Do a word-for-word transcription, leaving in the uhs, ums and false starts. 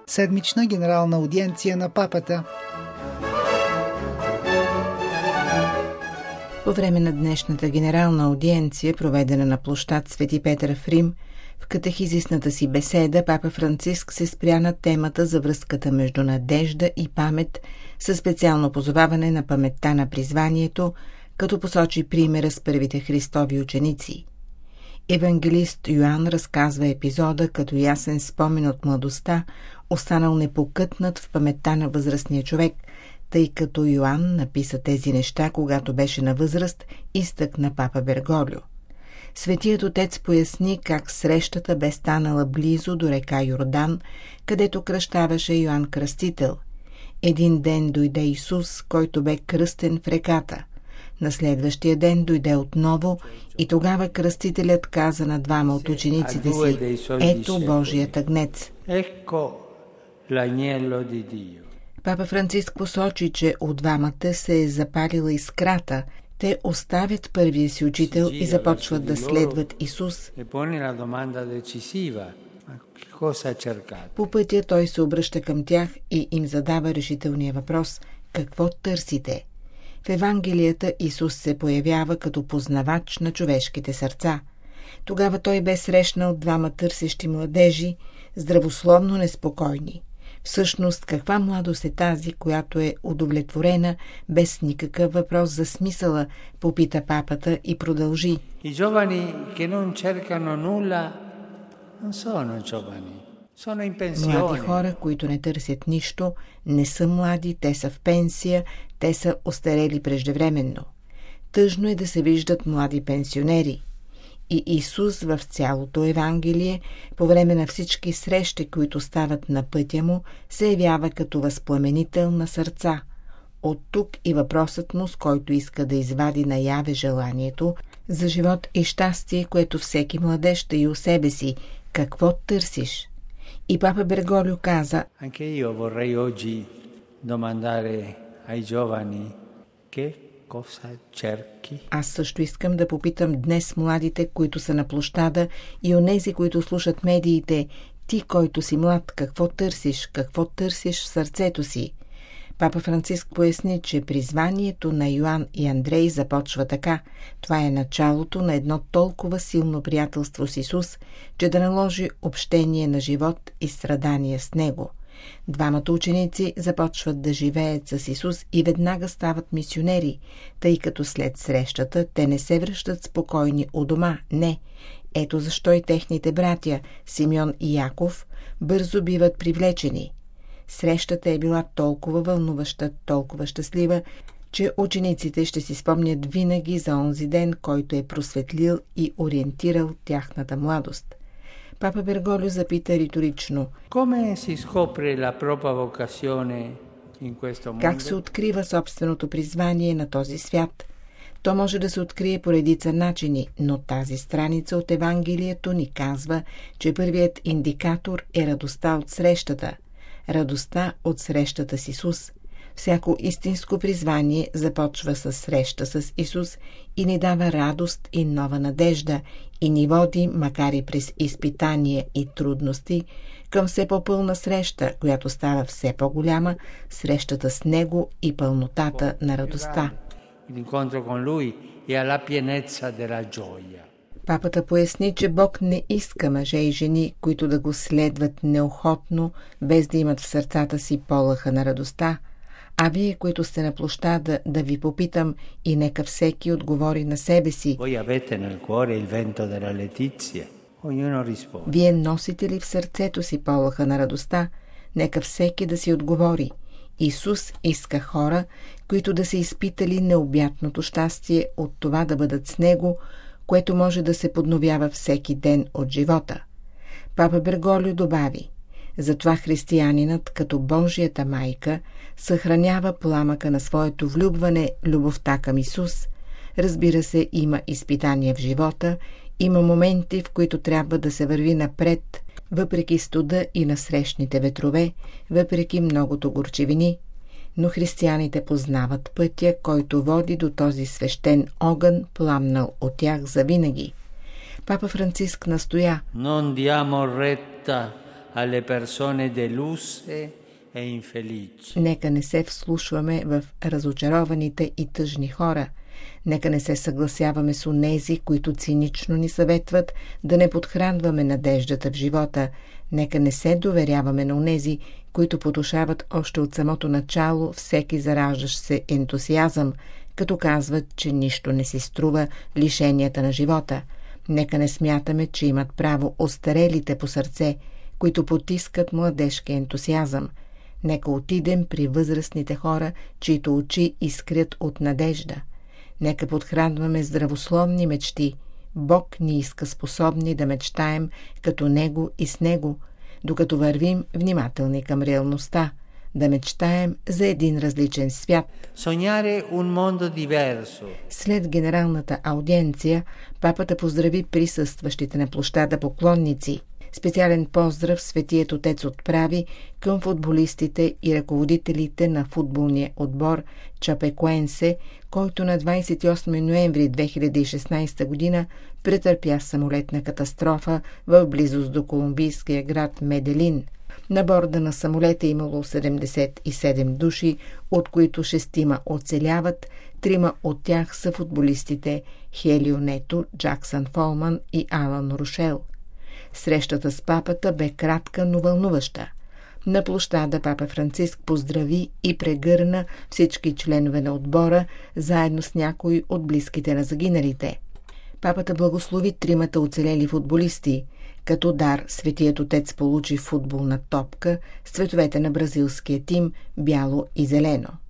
седмична генерална аудиенция на папата. По време на днешната генерална аудиенция, проведена на площад Свети Петър в Рим, в катехизисната си беседа папа Франциск се спря на темата за връзката между надежда и памет, със специално позоваване на паметта на призванието, като посочи примера с първите Христови ученици. Евангелист Йоан разказва епизода като ясен спомен от младостта, останал непокътнат в паметта на възрастния човек, тъй като Йоан написа тези неща, когато беше на възраст, изтъкна папа Берголио. Светият отец поясни как срещата бе станала близо до река Йордан, където кръщаваше Йоан Кръстител. Един ден дойде Исус, който бе кръстен в реката. На следващия ден дойде отново и тогава кръстителят каза на двама от учениците си: „Ето Божият агнец“. Папа Франциск посочи, че от двамата се е запалила искрата. Те оставят първия си учител и започват да следват Исус. По пътя той се обръща към тях и им задава решителния въпрос: какво търсите? В Евангелията Исус се появява като познавач на човешките сърца. Тогава той бе срещнал двама търсещи младежи, здравословно неспокойни. Всъщност, каква младост е тази, която е удовлетворена без никакъв въпрос за смисъла, попита папата и продължи. I giovani che non cercano nulla non sono giovani, sono in pensione. Млади хора, които не търсят нищо, не са млади, те са в пенсия, те са остарели преждевременно. Тъжно е да се виждат млади пенсионери. И Исус в цялото Евангелие, по време на всички срещи, които стават на пътя му, се явява като възпламенител на сърца. От тук и въпросът му, с който иска да извади наяве желанието за живот и щастие, което всеки младеж тъй у себе си. Какво търсиш? И папа Берголио каза: Anche io vorrei oggi domandare ai giovani che cosa cerchi? Аз също искам да попитам днес младите, които са на площада, и онези, които слушат медиите: ти, който си млад, какво търсиш? Какво търсиш в сърцето си? Папа Франциск поясни, че призванието на Йоан и Андрей започва така. Това е началото на едно толкова силно приятелство с Исус, че да наложи общение на живот и страдания с Него. Двамата ученици започват да живеят с Исус и веднага стават мисионери, тъй като след срещата те не се връщат спокойни у дома, не. Ето защо и техните братя, Симеон и Яков, бързо биват привлечени. Срещата е била толкова вълнуваща, толкова щастлива, че учениците ще си спомнят винаги за онзи ден, който е просветлил и ориентирал тяхната младост. Папа Берголио запита риторично: как се открива собственото призвание на този свят? То може да се открие по редица начини, но тази страница от Евангелието ни казва, че първият индикатор е радостта от срещата. Радостта от срещата с Исус. Всяко истинско призвание започва с среща с Исус и ни дава радост и нова надежда и ни води, макар и през изпитания и трудности, към все по-пълна среща, която става все по-голяма, срещата с Него и пълнотата на радостта. Папата поясни, че Бог не иска мъже и жени, които да го следват неохотно, без да имат в сърцата си полъха на радостта. А вие, които сте на площада, да ви попитам и нека всеки отговори на себе си. Вие носите ли в сърцето си полъха на радостта? Нека всеки да си отговори. Исус иска хора, които да са изпитали необятното щастие от това да бъдат с Него, което може да се подновява всеки ден от живота. Папа Берголио добави: затова християнинът, като Божията майка, съхранява пламъка на своето влюбване, любовта към Исус. Разбира се, има изпитания в живота, има моменти, в които трябва да се върви напред, въпреки студа и насрещните ветрове, въпреки многото горчивини. Но християните познават пътя, който води до този свещен огън, пламнал от тях завинаги. Папа Франциск настоя: Non diamo retta alle persone deluse e infelici. Нека не се вслушваме в разочарованите и тъжни хора. Нека не се съгласяваме с онези, които цинично ни съветват да не подхранваме надеждата в живота. Нека не се доверяваме на онези, които потушават още от самото начало всеки зараждащ се ентусиазъм, като казват, че нищо не си струва лишенията на живота. Нека не смятаме, че имат право остарелите по сърце, които потискат младежки ентусиазъм. Нека отидем при възрастните хора, чието очи искрят от надежда. Нека подхранваме здравословни мечти. Бог ни иска способни да мечтаем като Него и с Него, докато вървим внимателни към реалността, да мечтаем за един различен свят. Sognare un mondo diverso. След генералната аудиенция, папата поздрави присъстващите на площада поклонници. Специален поздрав Светият Отец отправи към футболистите и ръководителите на футболния отбор Чапекуенсе, който на двадесет и осми ноември две хиляди и шестнадесета година претърпя самолетна катастрофа в близост до колумбийския град Меделин. На борда на самолета е имало седемдесет и седем души, от които шестима оцеляват, трима от тях са футболистите Хелио Нето, Джаксън Фолман и Алан Рушел. Срещата с папата бе кратка, но вълнуваща. На площада папа Франциск поздрави и прегърна всички членове на отбора, заедно с някои от близките на загиналите. Папата благослови тримата оцелели футболисти. Като дар Светият Отец получи футболна топка с цветовете на бразилския тим бяло и зелено.